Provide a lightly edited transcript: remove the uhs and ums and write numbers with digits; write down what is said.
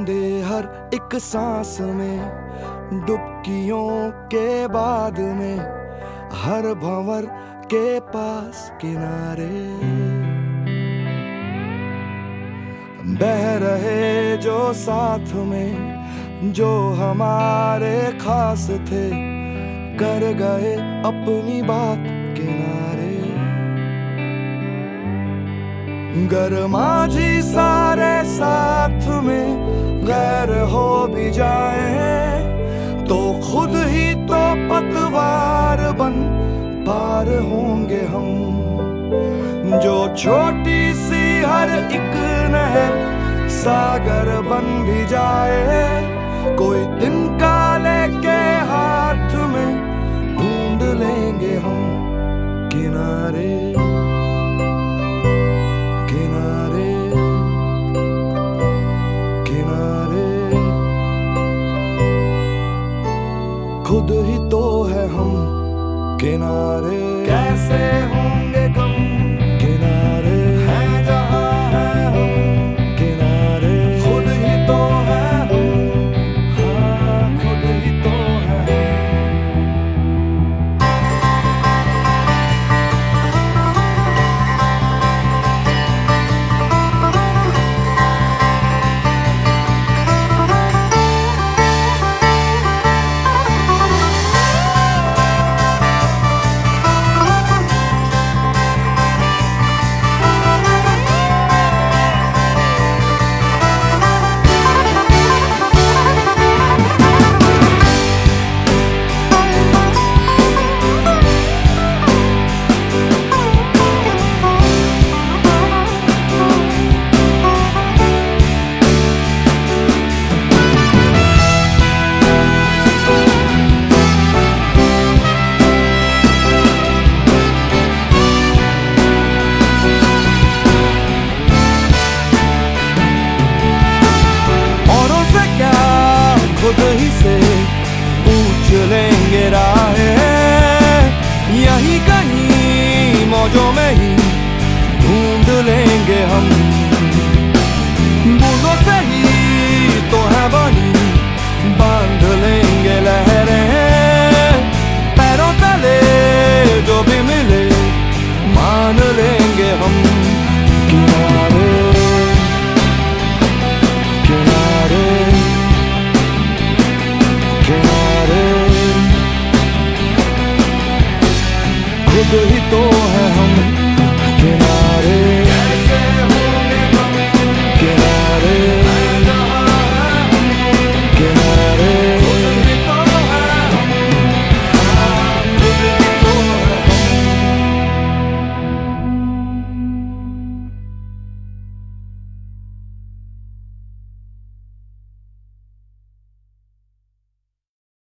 बूंदे हर एक सांस में, डुबकियों के बाद में, हर भंवर के पास किनारे बह रहे जो साथ में, जो हमारे खास थे, कर गए अपनी बात किनारे। गरमा जी सारे साथ में गैर हो भी जाए, तो खुद ही तो पतवार बन पार होंगे हम। जो छोटी सी हर एक नहर सागर बन भी जाए, कोई तिनका लेके हाथ में ढूंढ लेंगे हम किनारे किनारे किनारे। खुद ही तो है हम किनारे, कैसे होंगे कम किनारे, हैं जहाँ है हम किनारे। खुद ही तो है हम, हाँ खुद ही तो है। खुद ही से पूछ लेंगे राहें, यहीं कहीं मौजों में ही ढूंढ लेंगे हम। बूंदों से ही तो है बनी, बांध लेंगे लहरें। पैरों तले जो भी मिले मान लेंगे हम किनारे किनारे किनारे। खुद ही